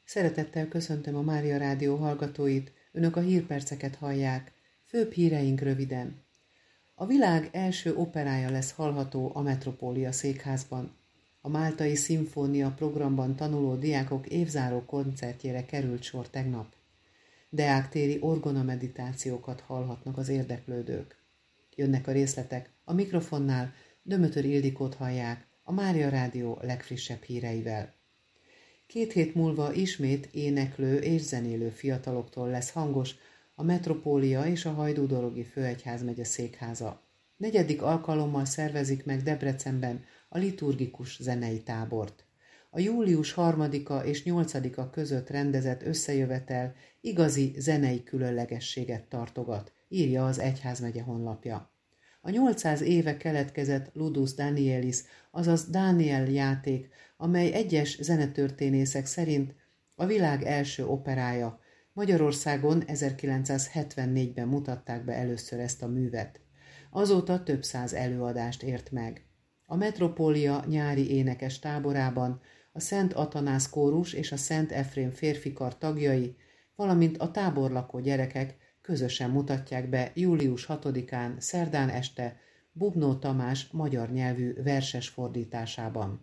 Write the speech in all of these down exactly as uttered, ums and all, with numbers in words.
Szeretettel köszöntöm a Mária Rádió hallgatóit, önök a hírperceket hallják. Főbb híreink röviden. A világ első operája lesz hallható a Metropólia székházban. A Máltai Szimfónia programban tanuló diákok évzáró koncertjére került sor tegnap. Deák-téri orgona meditációkat hallhatnak az érdeklődők. Jönnek a részletek, a mikrofonnál Dömötör Ildikót hallják, a Mária Rádió legfrissebb híreivel. Két hét múlva ismét éneklő és zenélő fiataloktól lesz hangos a Metropólia és a Hajdú-Dorogi Főegyházmegye székháza. Negyedik alkalommal szervezik meg Debrecenben a liturgikus zenei tábort. A július harmadika és nyolcadika között rendezett összejövetel igazi zenei különlegességet tartogat, írja az egyházmegye honlapja. A nyolcszáz éve keletkezett Ludus Danielis, azaz Dániel játék, amely egyes zenetörténészek szerint a világ első operája. Magyarországon ezerkilencszázhetvennégyben mutatták be először ezt a művet. Azóta több száz előadást ért meg. A Metropólia nyári énekes táborában a Szent Atanász kórus és a Szent Efrém férfikar tagjai, valamint a táborlakó gyerekek közösen mutatják be július hatodikán szerdán este Bubnó Tamás magyar nyelvű verses fordításában.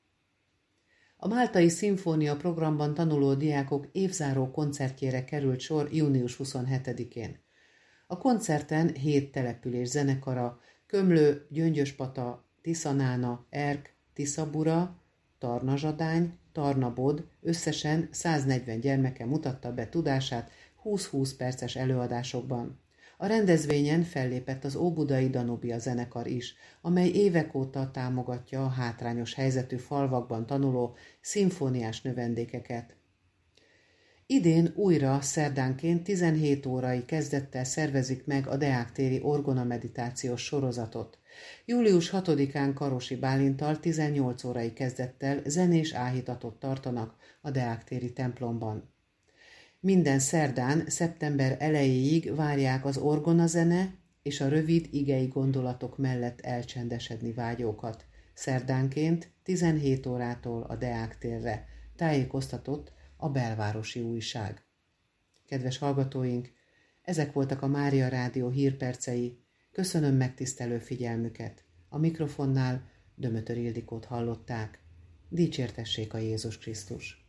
A Máltai Szimfónia programban tanuló diákok évzáró koncertjére került sor június huszonhetedikén. A koncerten hét település zenekara, Kömlő, Gyöngyöspata, Tiszanána, Erk, Tiszabura, Tarnazsadány, Tarnabod összesen száznegyven gyermeke mutatta be tudását húsz-húsz perces előadásokban. A rendezvényen fellépett az óbudai Danubia zenekar is, amely évek óta támogatja a hátrányos helyzetű falvakban tanuló szimfóniás növendékeket. Idén újra szerdánként tizenhét órai kezdettel szervezik meg a Deák-téri orgona meditációs sorozatot. július hatodikán Karosi Bálinttal tizennyolc órai kezdettel zenés áhítatot tartanak a Deák-téri templomban. Minden szerdán, szeptember elejéig várják az orgonazene és a rövid igei gondolatok mellett elcsendesedni vágyókat. Szerdánként tizenhét órától a Deák-térre, tájékoztatott a Belvárosi Újság. Kedves hallgatóink, ezek voltak a Mária Rádió hírpercei. Köszönöm megtisztelő figyelmüket. A mikrofonnál Dömötör Ildikót hallották. Dicsértessék a Jézus Krisztus!